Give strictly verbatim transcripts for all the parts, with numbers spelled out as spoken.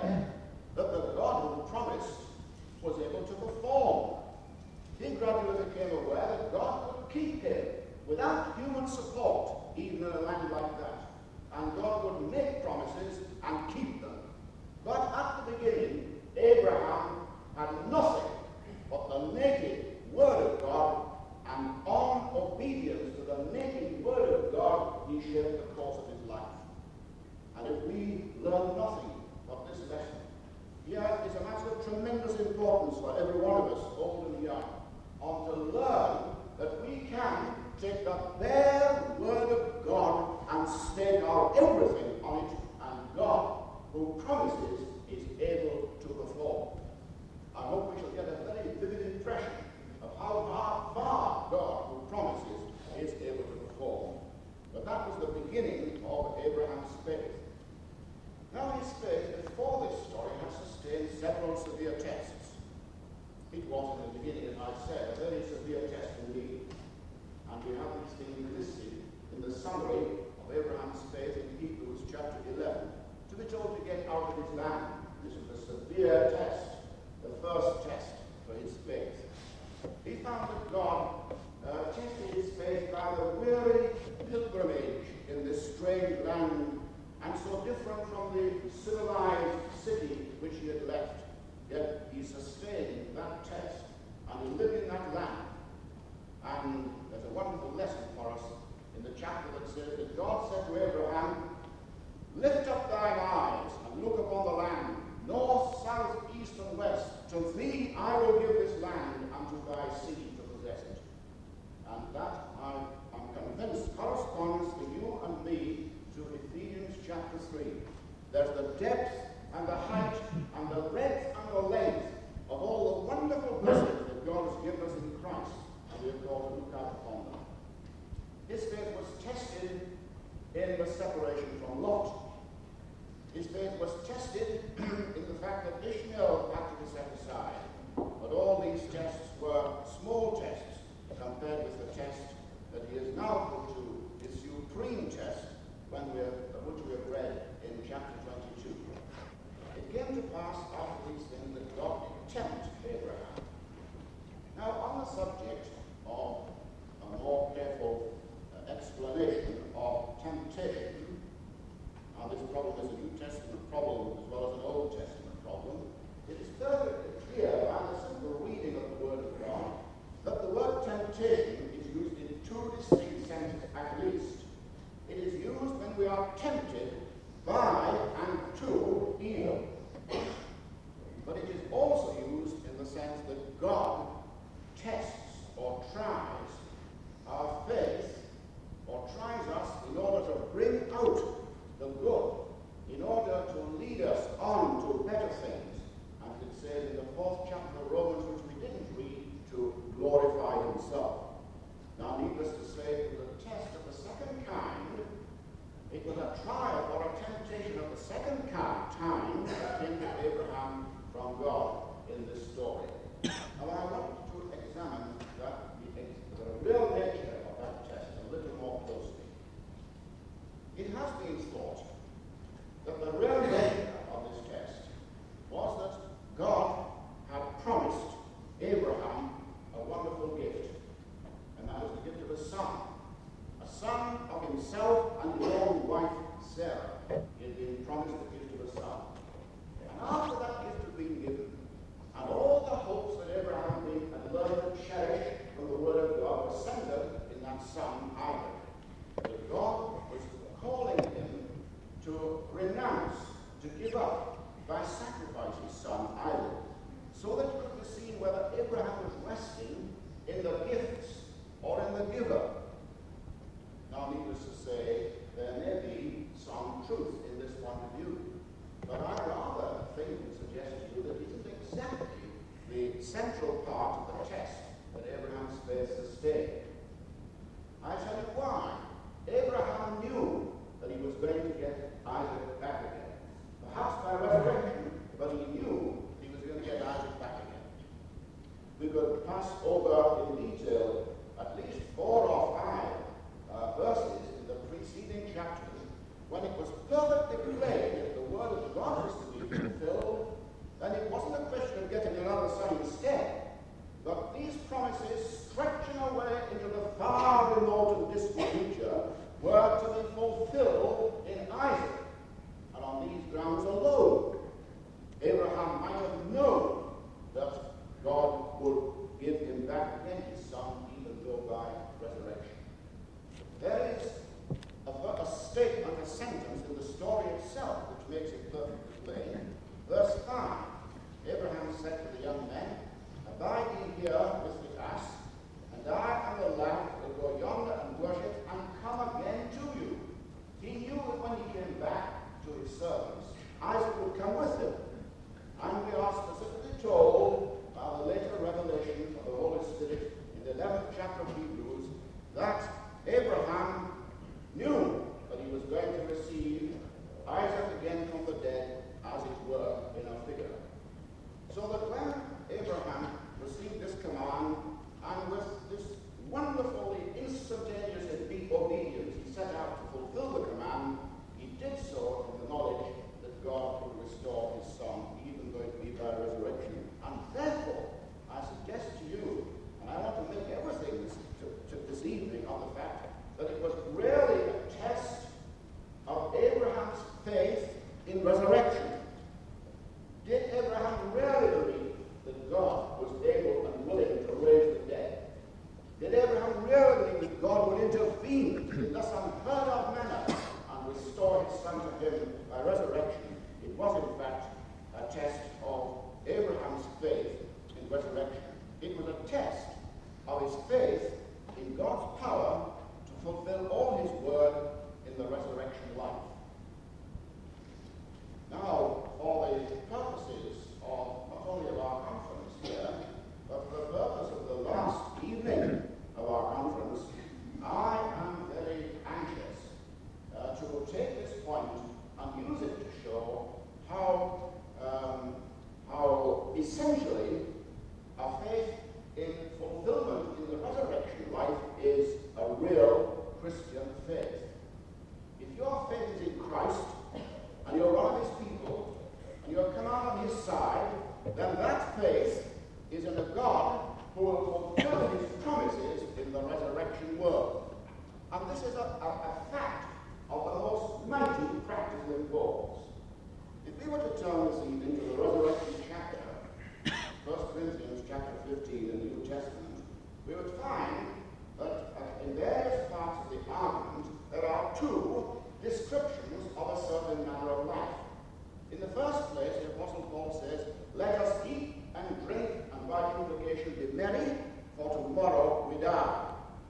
aware that the God who promised was able to perform. He gradually became aware that God could keep him without human support, even in a land like that. And God would make promises and keep them. But at the beginning, Abraham had nothing but the naked word of God, and on obedience to the naked word of God, he shaped the course of his life. And if we learn nothing of this lesson, here is a matter of tremendous importance for every one of us, old and young, on to learn that we can take the bare word of God and stake our everything on it, and God, who promises, is able to perform. I hope we shall get a very vivid impression of how far God, who promises, is able to perform. But that was the beginning of Abraham's faith. Now his faith before this story had sustained several severe tests. It was in the beginning, as I said, a very severe test indeed. And we have these things listed in the summary of Abraham's faith in Hebrews chapter eleven. To be told to get out of his land. This was a severe test, the first test for his faith. He found that God uh, tested his faith by the weary pilgrimage in this strange land, and so different from the civilized city which he had left. Yet he sustained that test, and he lived in that land. And there's a wonderful lesson for us in the chapter that says that God said to Abraham, "Lift up thine eyes and look upon the land, north, south, east, and west. To thee I will give this land, and to thy seed to possess it." And that, I am convinced, corresponds to you and me to Ephesians chapter three. There's the depth and the height and the breadth and the length of all the wonderful blessings that God has given us in Christ, and we are called to look out upon them. His faith was tested in the separation from Lot. His faith was tested in the fact that Ishmael had to be set aside. But all these tests were small tests compared with the test that he has now put to his supreme test, when we have, which we have read in chapter twenty-two. It came to pass after these things that God did tempt Abraham. Now, on the subject of a more careful uh, explanation of temptation, now this problem is a New Testament problem as well as an Old Testament problem, it is perfectly clear by the simple reading of the Word of God that the word temptation is used in two distinct senses at least. It is used when we are tempted by and to evil. But it is also used in the sense that God tests or tries our faith, or tries us in order to bring out the good, in order to lead us on to better things. And it says in the fourth chapter of Romans, which we didn't read, to glorify himself. Now, needless to say, it was a test of the second kind. It was a trial or a temptation of the second kind, time that came to Abraham from God in this story. Now, I want to examine that, the, the real nature of that test a little more closely. It has been thought that the real nature of this test was that God had promised Abraham a wonderful gift, and that was the gift of a son. A son of himself and his own wife, Sarah. He had been promised the gift of a son. And after that gift had been given, and all the hopes that Abraham had learned to cherish from the Word of God were centered in that son, Isaac. But God was calling him to renounce, to give up, by sacrifice his son, Isaac, so that it could be seen whether Abraham was resting in the gifts or in the giver. Now, needless to say, there may be some truth in this point of view, but I rather think and suggest to you that it isn't exactly the central part of the test that Abraham's faith sustained. I tell you why. Abraham knew that he was going to get Isaac back again. Perhaps by resurrection, but he knew he was going to get Isaac back again. We could pass over in detail at least four or five uh, verses in the preceding chapters when it was perfectly plain that the word of God was to be fulfilled grounds alone, Abraham might have known that God would give him back again his son, even though by resurrection. There is a, a statement, a sentence in the story itself which makes it perfectly plain. Verse five, Abraham said to the young men, "Abide ye here with the ass, and I and the lad will go yonder and worship and come again to you." He knew that when he came back to his servants, Isaac would come with him. And we are specifically told by the later revelation of the Holy Spirit in the eleventh chapter of Hebrews that Abraham knew that he was going to receive Isaac again from the dead, as it were, in a figure. So that when Abraham received this command, and with this wonderfully instantaneous obedience, he set out to fulfill the command, he did so in the knowledge that God would restore his son, even though it be by resurrection. And therefore, I suggest to you, and I want to make everything this, to, to this evening of the fact that it was really a test of Abraham's faith in resurrection. Did Abraham really believe that God was able and willing to raise the dead? Did Abraham really believe that God would intervene in thus unheard of manner and restore his son to him by resurrection? It was, in fact, a test of Abraham's faith in resurrection. It was a test of his faith in God's power to fulfill all his word in the resurrection life. Now, for the purposes of not only of our conference here, but for the purpose of the last evening of our conference, I am very anxious uh, to take this point and use it to show how, um, how essentially a faith in fulfillment in the resurrection life is a real Christian faith. If your faith is in Christ, and you're one of his people, and you're come out on his side, then that faith is in a God who will fulfill his promises in the resurrection world. And this is a, a, a fact of the most mighty practical importance. If we were to turn this evening to the resurrection chapter, First Corinthians chapter fifteen in the New Testament, we would find that uh, in various parts of the argument there are two descriptions of a certain manner of life. In the first place, the Apostle Paul says, "Let us eat and drink, and by implication be merry, for tomorrow we die."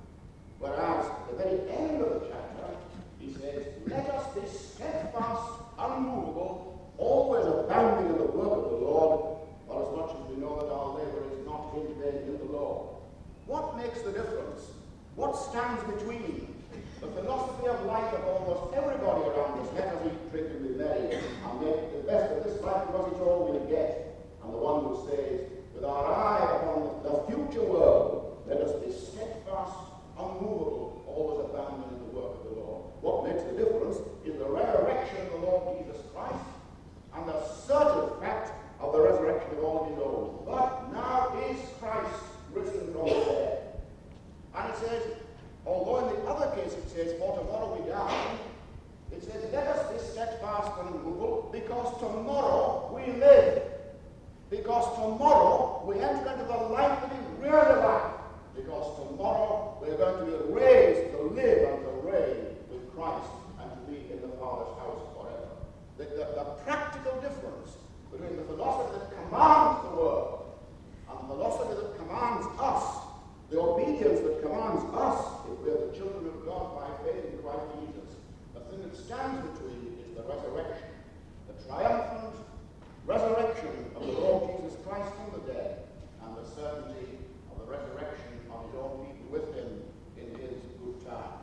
Whereas at the very end of the chapter, he says, "Let us be steadfast, unmovable, always abounding in the work of the Lord, for as much as we know that our labor is not in vain in the Lord." What makes the difference? What stands between the philosophy of life of almost everybody around us? Let us eat, drink, and be merry, and make the best of this life because it's all we'll get. And the one who says, with our eye upon the future world, let us be steadfast, unmovable, always abounding in the work of the Lord. What makes the difference is the resurrection of the Lord Jesus Christ and the certain fact of the resurrection of all his own. But now is Christ risen from the dead. And it says, although in the other case it says, "For tomorrow we die," it says, "Let us be steadfast and unmovable, because tomorrow we live." Because tomorrow we enter into the life that is really life. Because tomorrow we are going to be raised to live and to reign with Christ and to be in the Father's house forever. The, the, the practical difference between the philosophy that commands the world and the philosophy that commands us, the obedience that commands us, if we are the children of God by faith in Christ Jesus, the thing that stands between is the resurrection, the triumphant resurrection of the Lord Jesus Christ from the dead, and the certainty of the resurrection of his own people with him in his good time.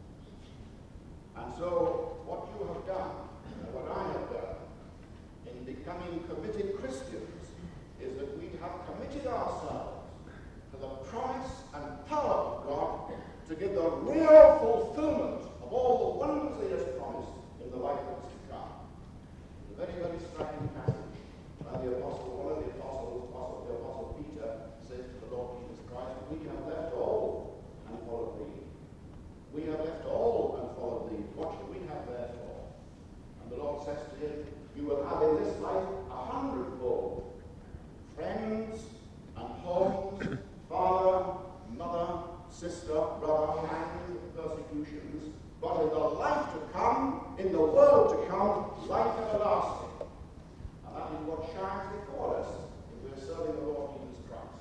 And so, what you have done, and what I have done, in becoming committed Christians, is that we have committed ourselves to the promise and power of God to give the real fulfillment of all the wonders he has promised in the life that is to come. It's a very, very striking passage. And the apostle, one of the apostles, apostle, the apostle Peter, says to the Lord Jesus Christ, "We have left all and followed thee. We have left all and followed thee. What should we have therefore?" And the Lord says to him, you will have in this life a hundredfold. Friends and homes, father, mother, sister, brother, and persecutions, but in the life to come, in the world to come, life everlasting. And that is what shines before us if we are serving the Lord Jesus Christ.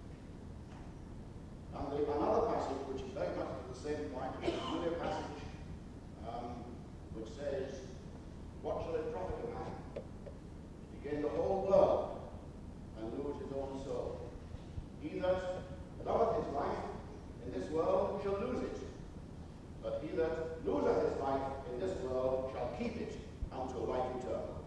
And the, another passage, which is very much at the same point, is a familiar passage, um, which says, what shall it profit a man to gain the whole world and lose his own soul? He that loveth his life in this world shall lose it, but he that loseth his life in this world shall keep it unto life eternal.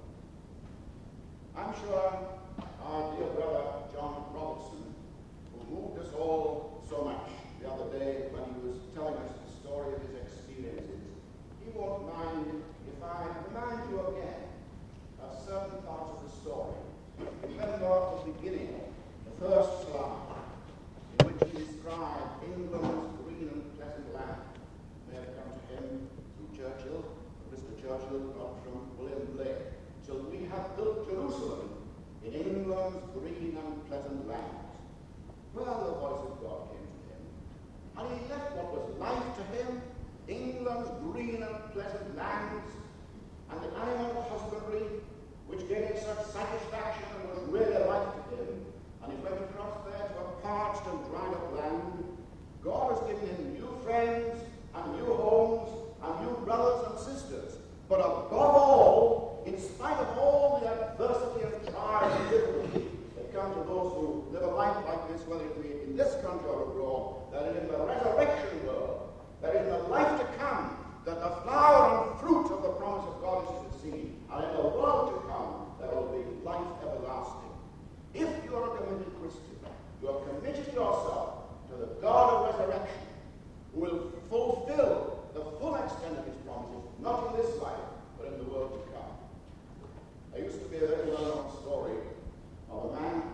I'm sure our dear brother John Robertson, who moved us all so much the other day when he was telling us the story of his experiences, he won't mind if I remind you again of certain parts of the story. Remember the beginning, the first slide, in which he described England's green and pleasant land. May have come to him through Churchill, Mister Churchill, not from William Blake, till we have built Jerusalem in England's green and pleasant land. Well, the voice of God came to him, and he left what was life to him, England's green and pleasant lands, and the animal husbandry, which gave him such satisfaction and was really life to him, and he went across there to a parched and dried up land. God has given him new friends and new homes and new brothers and sisters. But above all, in spite of all the adversity and trial and difficulty that come to those who live a life like this, whether it be in this country or abroad, that is in the resurrection world, that is in the life to come, that the flower and fruit of the promise of God is to be seen, and in the world to come, there will be life everlasting. If you are a committed Christian, you are committed yourself to the God of resurrection, who will fulfill the full extent of his promises, not in this life, but in the world to come. There used to be a very well-known story of a man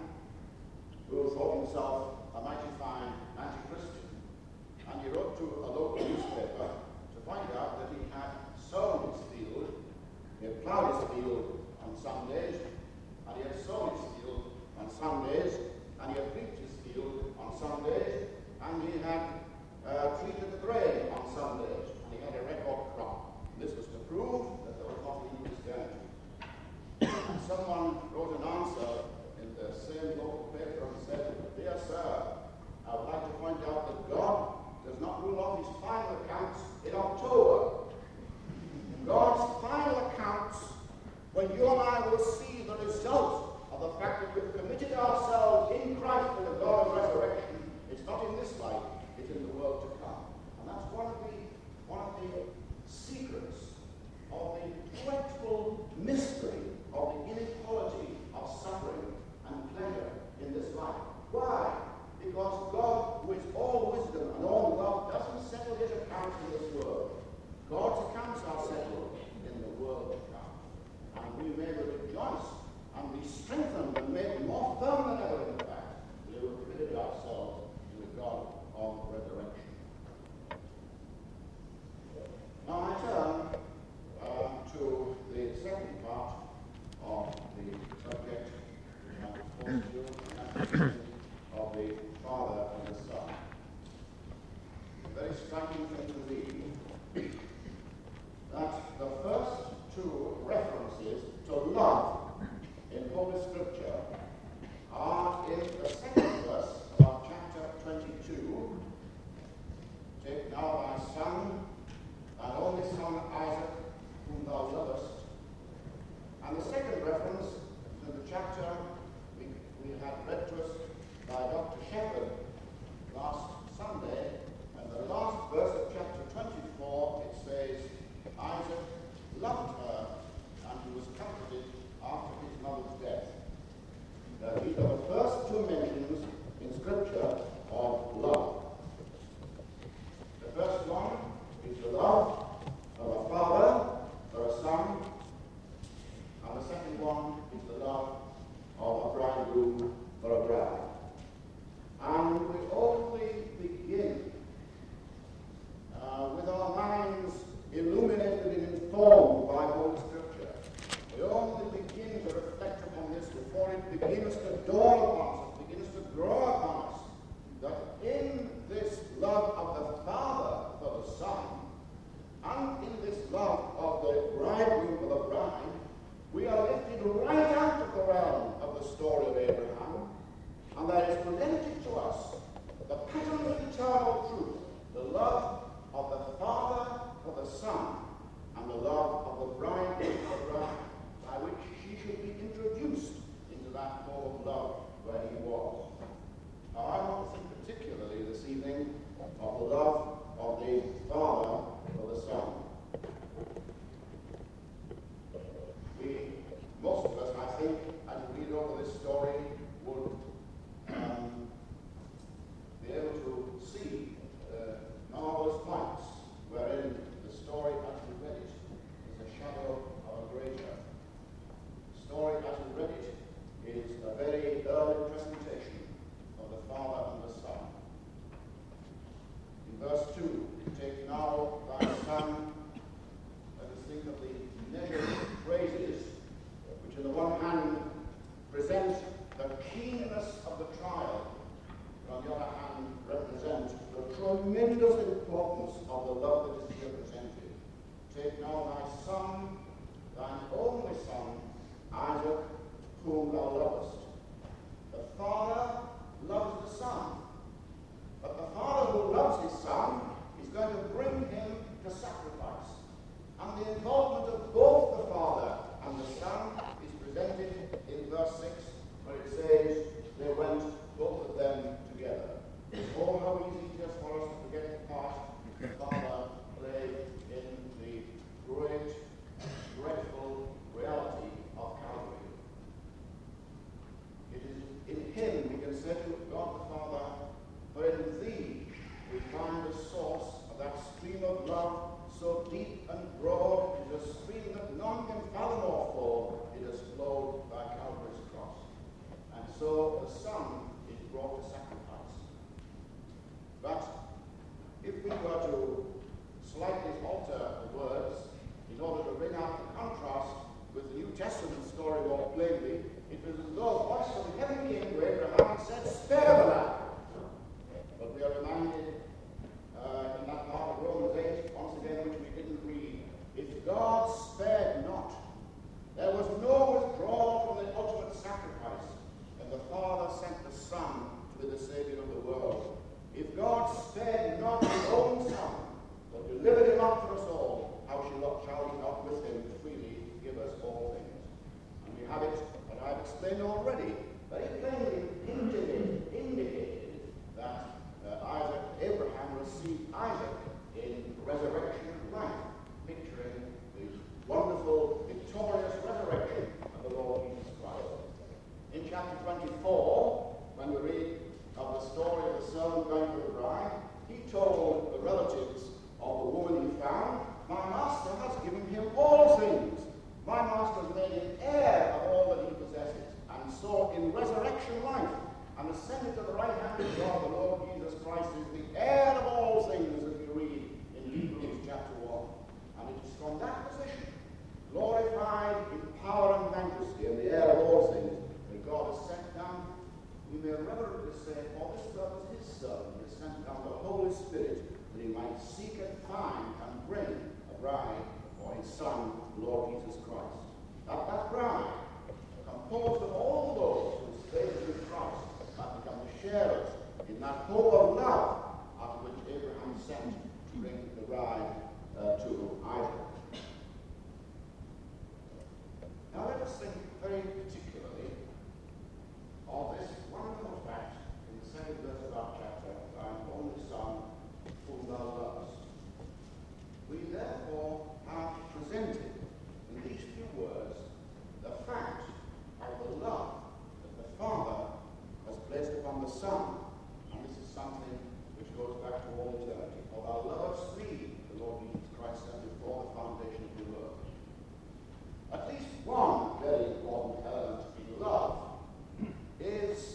who thought himself a mighty fine anti-Christian, and he wrote to a local newspaper to find out that he had sown his field, he had plowed his field on Sundays, and he had sown his field on Sundays, and he had reaped his field on Sundays, and he had uh, treated the grain on Sundays, and he had a record crop. This was to prove that there was nothing in Christianity. And someone wrote an answer in the same local paper and said, "Dear sir, I would like to point out that God does not rule off his final accounts in October. God's final accounts, when you and I will see the result of the fact that we've committed ourselves in Christ to the God of resurrection, it's not in this life, it's in the world to come." And that's one of the one of the secrets of the dreadful mystery of the inequality of suffering and pleasure in this life. Why? Because God, who is all wisdom and all love, doesn't settle his accounts in this world. God's accounts are settled in the world to come. And we may rejoice and be strengthened and made more firm than ever in the fact we have committed ourselves to the God of resurrection. Now I turn uh, to the second part of the subject, and of the Father and the Son. A very striking thing to read that the first two references to love in Holy Scripture are in the second verse of chapter twenty-two. Take now thy son, thine only son Isaac, whom thou lovest. And the second reference to the chapter we, we had read to us by Doctor Shepherd last Sunday, and the last verse of chapter twenty-four, it says, Isaac loved her, and he was comforted after his mother's death. Now, these are the first two mentions in Scripture of love. The first one is the love of a father for a son, and the second one is the love of a bridegroom for a bride. And we only begin uh, with our minds illuminated and informed by Holy Scripture. We only begins to dawn upon us, begins to grow upon us, that in this love of the Father for the Son, and in this love of the bridegroom for the bride, we are lifted right out of the realm of the story of Abraham, and there is presented to us the pattern of eternal truth, the love of the Father for the Son, and the love of the bridegroom for the bride, by which she should be introduced into that form of love where he was. Now, I want to think particularly this evening of the love of the Father for the Son. We, most of us, I think, as we read over this story, would um, be able to see uh, marvelous points wherein the story as we read it is a shadow of a greater. The story as we read it is a very early presentation of the Father and the Son. In verse two, take now thy Son. Let us think of the measured phrases which on the one hand present the keenness of the trial, but on the other hand represent the tremendous importance of the love that is here presented. Take now thy Son, thine only Son, Isaac, whom thou lovest. The Father loves the Son, but the Father who loves his Son is going to bring him to sacrifice. And the involvement of both the Father and the Son is presented in verse six, where it says, they went, both of them, together. Oh, how easy it is for us to forget the part the Father played in the great, dreadful reality of Calvary. It is in him we can say to God the Father, for in thee we find the source of that stream of love so deep and broad, it is a stream that none can fathom or fall. It has flowed by Calvary's cross. And so the Son is brought to sacrifice. But if we were to slightly alter the words in order to bring out the contrast with the New Testament story more plainly, it was as though a voice from heaven came to Abraham and said, spare the lad. But we are reminded uh, in that part of Romans eight, once again, which we didn't read, if God spared not, there was no withdrawal from the ultimate sacrifice, and the Father sent the Son to be the Savior of the world. If God spared not his own Son, but delivered him up for us all, how shall he not with him freely give us all things? And we have it, but I've explained already, very plainly indicated, indicated that uh, Isaac, Abraham received Isaac in resurrection life, picturing the wonderful, victorious resurrection of the Lord Jesus Christ. In chapter twenty-four, when we read of the story of the servant going to the bride, he told the relatives of the woman he found, my master has given him all things. My master has made him heir of all that he possesses. And so in resurrection life, and ascended to the right hand of God, the Lord Jesus Christ is the heir of all things, as we read in Hebrews chapter one. And it is from that position, glorified in power and majesty, and the heir of all things, that God has sent down, we may reverently say, for this purpose his Son, he has sent down the Holy Spirit, that he might seek and find and bring a bride for his Son, the Lord Jesus Christ. That that bride, composed of all those whose faith in Christ, might become the sharers in that hope of love after which Abraham sent to bring the bride uh, to Isaac. Now let us think very particularly of this wonderful fact in the second verse of our chapter, thine only Son, whom thou lovest. We therefore have presented in these few words the fact of the love that the Father has placed upon the Son. And this is something which goes back to all eternity. For thou lovest me, the Lord Jesus Christ said before the foundation of the world. At least one very important element in love is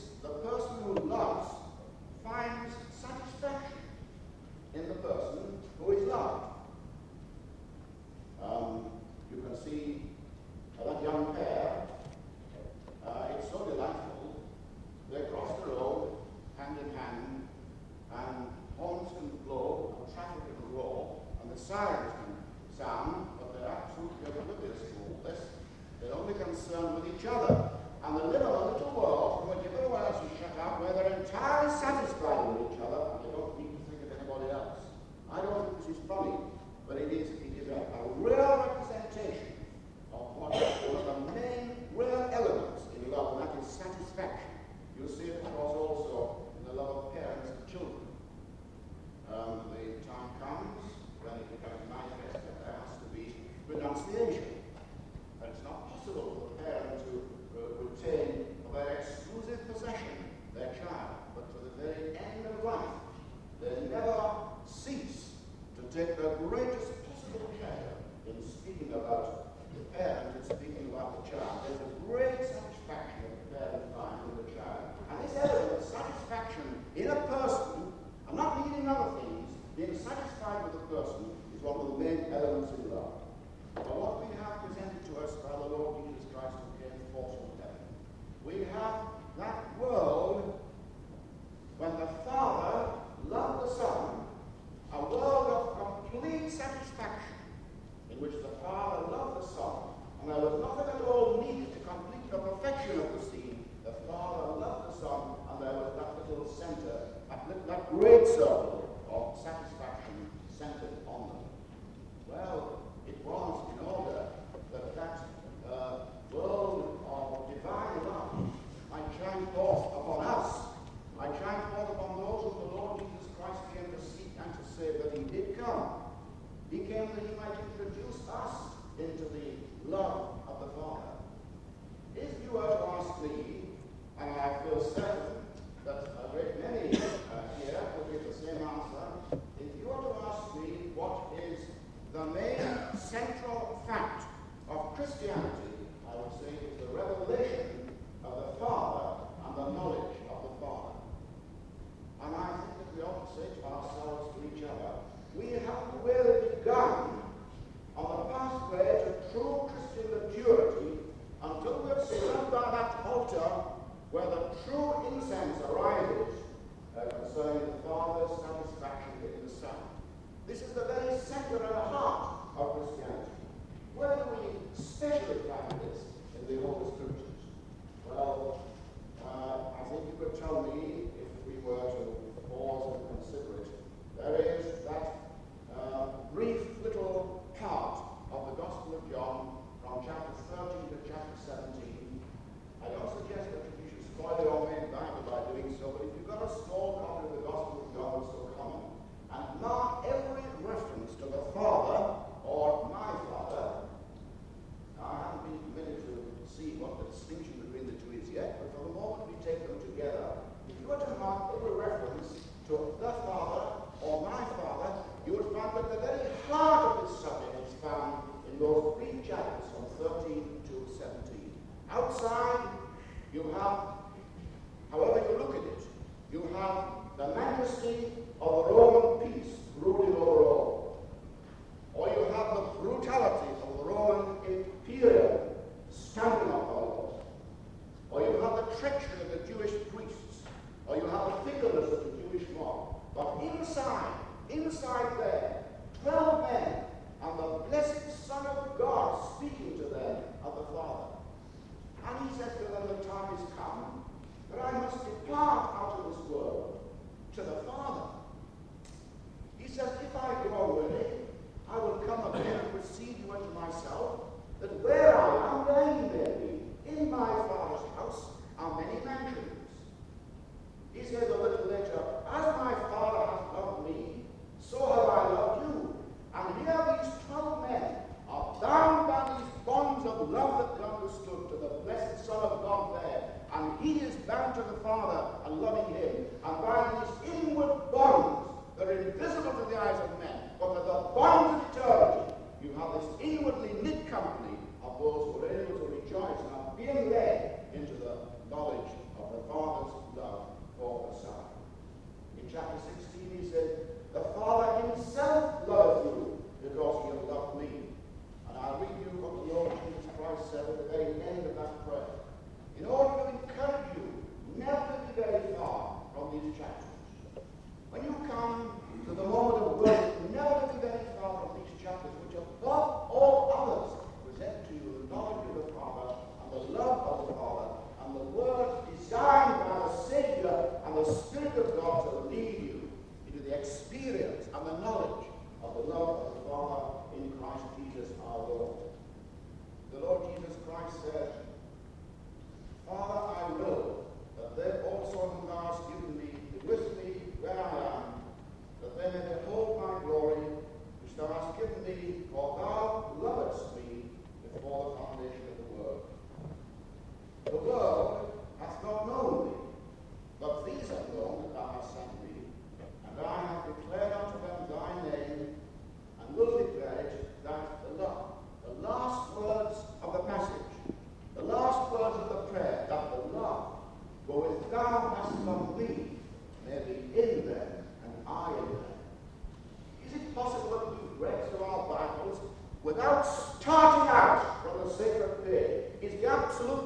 with each other. And they live in a little world from which everyone else is shut out, where they're entirely satisfied with each other, and they don't need to think of anybody else. I don't think this is funny, but it is, it is a, a real representation of what is one of the main real elements in love, and that is satisfaction. You'll see it, of course, also in the love of parents and children. Um, the time comes when it becomes manifest that there has to be renunciation. And it's not possible for the parent to uh, retain their exclusive possession, their child, but to the very end of life. They never cease to take the greatest possible care in speaking about the parent and speaking about the child. There's a great satisfaction that the parent finds in the child. And this element of satisfaction in a person, and not needing other things, being satisfied with a person is one of the main elements in love. But what we have presented to us by the Lord Jesus Christ who came forth from heaven, we have that world when the Father loved the Son, a world of complete satisfaction in which the Father loved the Son, and there was nothing at all needed to complete the perfection of the scene. The Father loved the Son, and there was that little center, that, little, that great circle of satisfaction centered on them. Well, it was in order that that uh, world of divine love might shine forth upon us, might shine forth upon those whom the Lord Jesus Christ came to seek and to save, that he did come. He came that he might introduce us into the love of the Father. If you were to ask me, and I feel certain that a great many uh, here will give the same answer, if you were to ask me what is the main central fact of Christianity, I would say it is the revelation of the Father and the knowledge of the Father. And I think that we ought to say to ourselves, to each other, we haven't really begun on the pathway to true Christian maturity until we have stood by that altar where the true incense arises uh, concerning the Father's satisfaction in the Son. This is the very center and the heart of Christianity. Where do we especially find this in the Holy Scriptures? Well, uh, I think you could tell me, if we were to pause and consider it, there is that uh, brief little part of the Gospel of John from chapter thirteen to chapter seventeen. I don't suggest that you should spoil your main Bible by doing so, but if you've got a small copy of the Gospel of John, it's so common, and mark every reference to the Father or my Father. Now, I haven't been permitted to see what the distinction between the two is yet, but for the moment we take them together. If you were to mark every reference to the Father or my Father, you would find that the very heart of this subject is found in those brief chapters from thirteen to seventeen. Outside, you have, however you look at it, you have the majesty of the Roman peace ruling over all. Or you have the brutality of the Roman imperium stamping up all. Or you have the treachery of the Jewish priests. Or you have the fickleness of the Jewish mob. But inside, inside there, twelve men and the blessed Son of God speaking to them of the Father. And he says to them, the time is come that I must depart out of this world to the Father. He says, if I go away, I will come again and receive you unto myself, that where I am, there you may be. In my Father's house are many mansions. He says a little later, as my Father hath loved me, so have I loved you. And here these twelve men are bound by these bonds of love that God understood to the blessed Son of God there. And he is bound to the Father and loving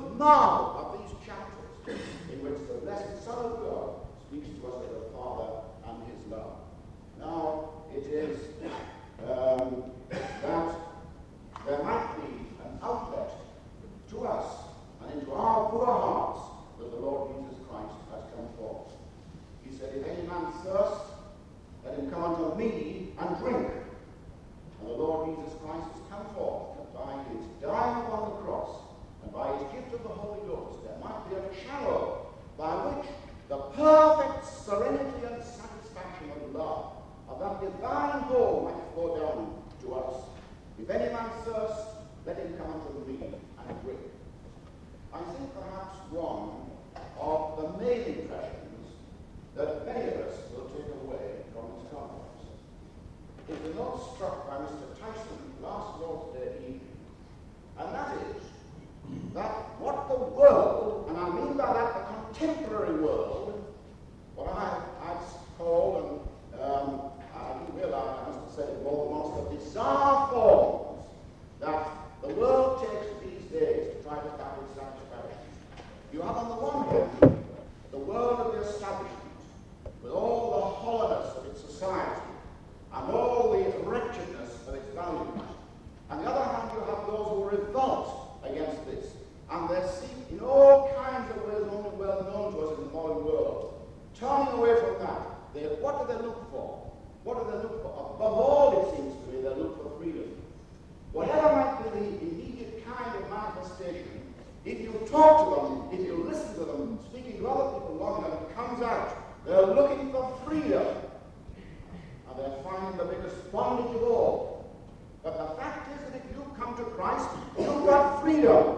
marvel of these chapters in which the blessed Son of God speaks to us of the Father and his love. Now, it is um, that there might be an outlet to us and into our poor hearts that the Lord Jesus Christ has come forth. He said, if any man thirst, let him come unto me and drink. And the Lord Jesus Christ has come forth, that by his dying upon the cross and by his gift of the Holy Ghost, there might be a channel by which the perfect serenity and satisfaction of love of that divine home might flow down to us. If any man thirst, let him come unto me and drink. I think perhaps one of the main impressions that many of us will take away from this conference is the note struck by Mister Tyson last Lord's Day evening, and that is that what the world, and I mean by that the contemporary world, what I, I've called, and um, I didn't realize I must have said it more than once, the bizarre forms that the world takes these days to try to find its satisfaction. You have on the one hand the world of the establishment, with all the hollowness of its society and all the wretchedness of its values. On the other hand, you have those who revolt against this, and they seek in all kinds of ways only well known to us in the modern world, turning away from that. They, what do they look for? What do they look for? Above all, it seems to me, they look for freedom. Whatever might be the immediate kind of manifestation, if you talk to them, if you listen to them, speaking to other people long enough, it comes out. They're looking for freedom. And they're finding the biggest bondage of all. But the fact is that if you come to Christ, you've got freedom.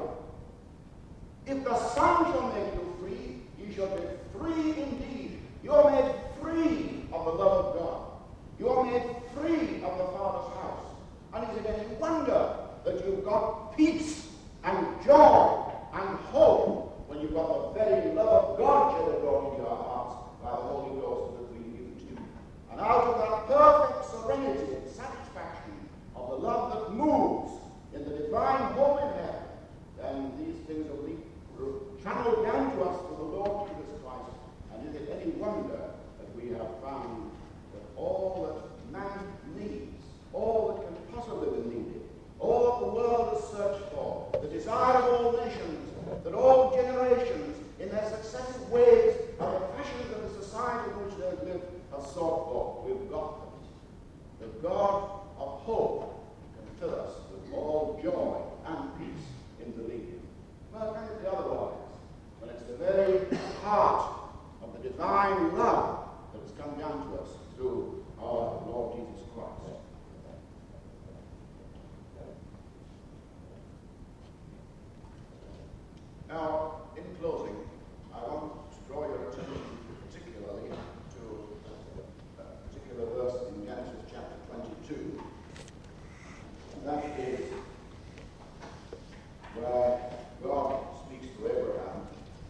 If the Son shall make you free, ye shall be free indeed. You are made free of the love of God. You are made free of the Father's house. And is it any wonder that you've got peace and joy and hope when you've got the very love of God shed abroad into your hearts by the Holy Ghost that we give to you? And out of that perfect serenity and satisfaction of the love that moves in the divine home in heaven, then these things will be channeled down to us through the Lord Jesus Christ. And is it any wonder that we have found that all that man needs, all that can possibly be needed, all that the world has searched for, the desire of all nations, that all generations in their successive ways and the fashions of the society in which they live have sought for, we've got them. The God of hope can fill us with all joy and peace in believing. Well, can it be otherwise? When it's the very heart of the divine love that has come down to us through our Lord Jesus Christ. Now, in closing, I want to draw your attention particularly to a particular verse in Genesis chapter twenty-two. And that is where God speaks to Abraham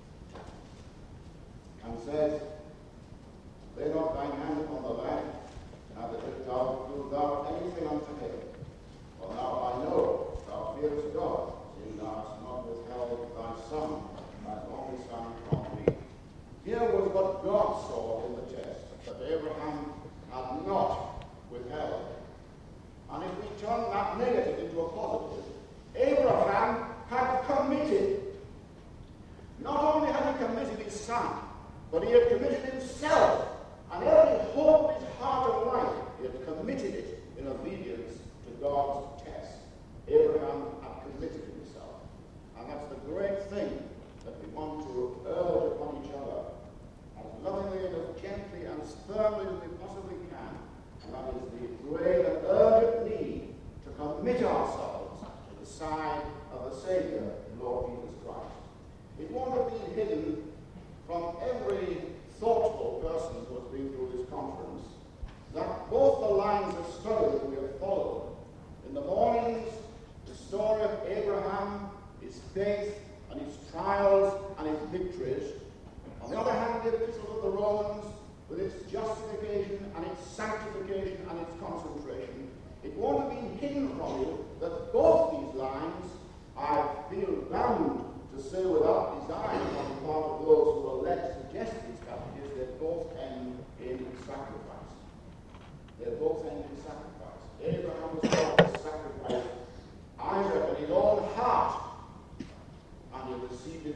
and says, lay not thine hand upon the lad, neither that thou do thou anything unto him. For now I know thou fearest God, seeing thou hast not withheld thy son, thine only son, from me. Here was what God saw in the test, that Abraham had not withheld. And if we turn that negative into a positive, Abraham had committed. Not only had he committed his son, but he had committed himself. And every hope of his heart and life, he had committed it in obedience to God's test. Abraham had committed himself. And that's the great thing that we want to urge upon each other, as lovingly and as gently and as firmly as we possibly can. And that is the great and urgent need to commit ourselves to the side of the Savior, the Lord Jesus Christ. It won't have been hidden from every thoughtful person who has been through this conference that both the lines of study that we have followed, in the mornings, the story of Abraham, his faith and his trials and his victories. On the other hand, the epistle of the Romans, with its justification and its sanctification and its concentration, it won't have been hidden from you that both these lines, I feel bound to say with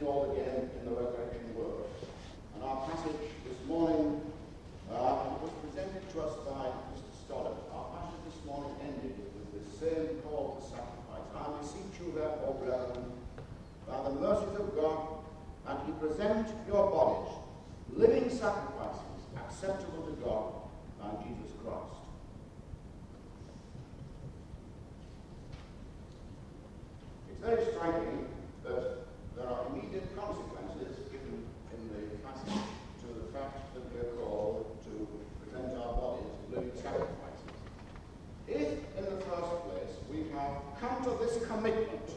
called again in the resurrection world. And our passage this morning uh, was presented to us by Mister Stoddard. Our passage this morning ended with the same call to sacrifice. I beseech you therefore, brethren, by the mercies of God, that ye present your bodies, living sacrifices, acceptable to God by Jesus Christ. It's very striking that there are immediate consequences given in the passage to the fact that we are called to present our bodies living sacrifices. If, in the first place, we have come to this commitment,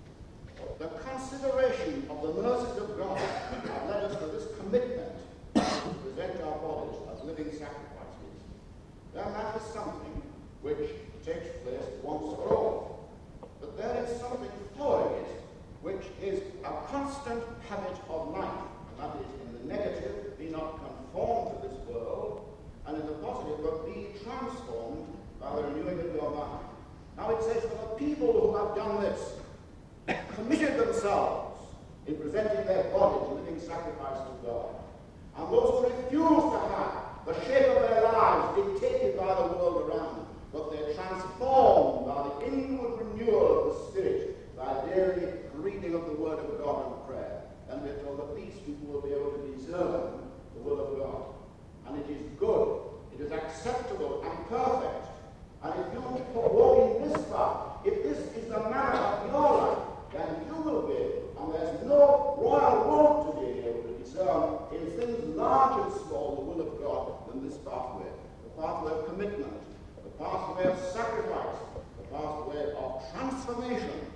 the consideration of the mercies of God have led us to this commitment to present our bodies as living sacrifices, then that is something which takes place once for all. But there is something following it, which is a constant habit of life, and that is in the negative, be not conformed to this world, and in the positive, but be transformed by the renewing of your mind. Now it says, for the people who have done this, committed themselves in presenting their bodies living sacrifice to God, and those who refuse to have the shape of their lives dictated by the world around, but they're transformed by the inward renewal of the Spirit, by daily reading of the Word of God and prayer. And we're told that these people will be able to discern the will of God. And it is good, it is acceptable and perfect. And if you walk in this path, if this is the manner of your life, then you will be able, and there's no royal road to be able to discern in things large and small the will of God than this pathway. The pathway of commitment, the pathway of sacrifice, the pathway of transformation,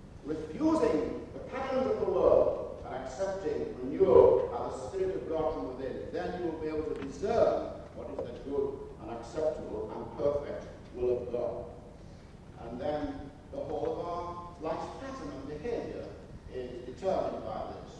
refusing the patterns of the world and accepting renewal by the Spirit of God from within. Then you will be able to discern what is the good and acceptable and perfect will of God. And then the whole of our life's pattern and behavior is determined by this.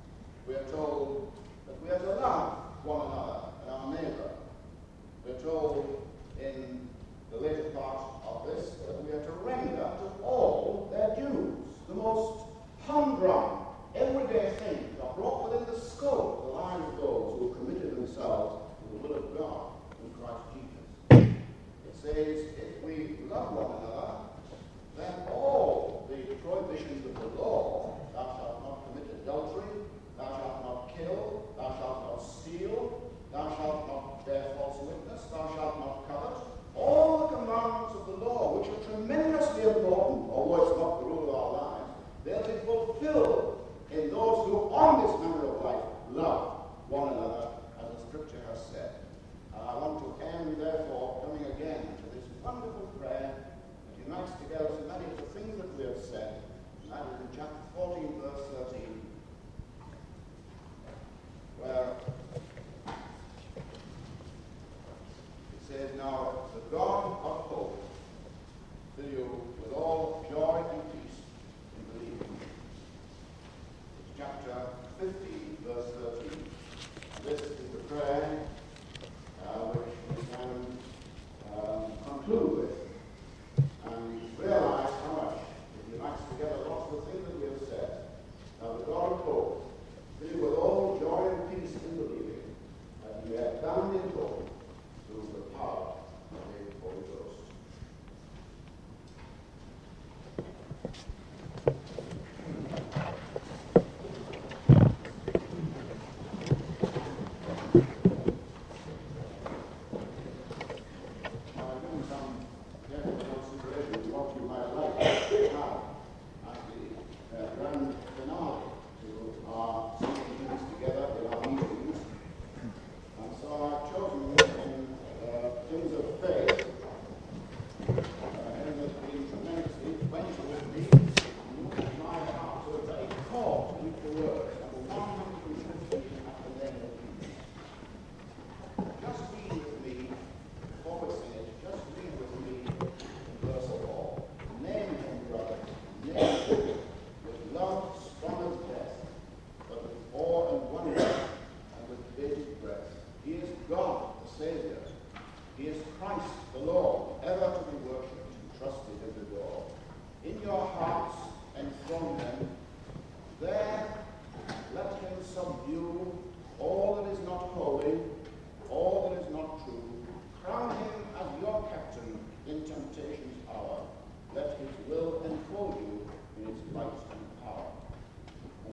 We are told that we are to love one another and our neighbour. We are told in the later part of this that we are to render to all their dues. The most humdrum, everyday things are brought within the scope of the lives of those who have committed themselves to the will of God in Christ Jesus. It says, if we love one another, then all the prohibitions of the law, thou shalt not commit adultery, thou shalt not kill, thou shalt not steal, thou shalt not bear false witness, thou shalt not covet, all the commandments of the law, which are tremendously important, although it's not the rule of our lives, they'll be fulfilled in those who, on this manner of life, love one another, as the Scripture has said. And I want to end, therefore, coming again to this wonderful prayer that unites together so many of the things that we have said, and that is in chapter fourteen, verse thirteen, where it says, now the God of hope fill you with all joy and peace in believing. It's chapter fifteen, verse thirteen. And this is the prayer uh, which we can um, conclude with. And realize how much it unites together lots of things that we have said. Now the God of hope fill you with all joy and peace in believing, as you have done in hope through the power of the Holy Ghost. Now, I've given some careful consideration to what you might like to have as the uh, grand finale to our seeing things together in our meetings. And so I've chosen Christ.